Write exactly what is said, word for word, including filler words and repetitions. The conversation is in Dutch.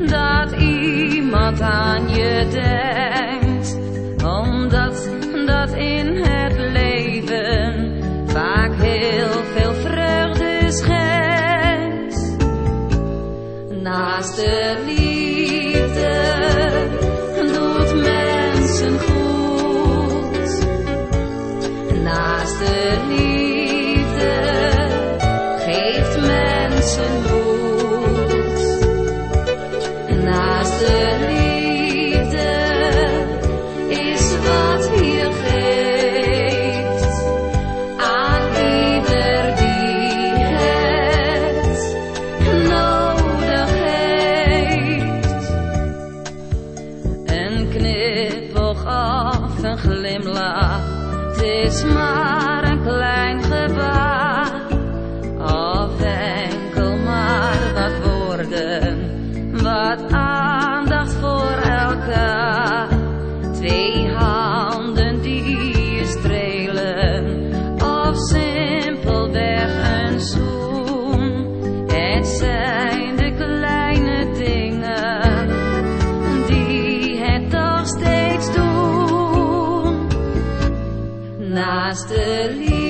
dat iemand aan je denkt, omdat dat in het leven vaak heel veel vreugde schenkt. Naast de liefde doet mensen goed. Naast de liefde geeft mensen moed. Naast de liefde is wat hier geeft aan ieder die het nodig heeft. Een knipoog of een glimlach, het is maar een klein gebaar, of enkel maar wat woorden, wat aandacht voor elkaar. Twee handen die je strelen, of simpelweg een zoen. Het zijn de kleine dingen die het toch steeds doen. Naast de liefde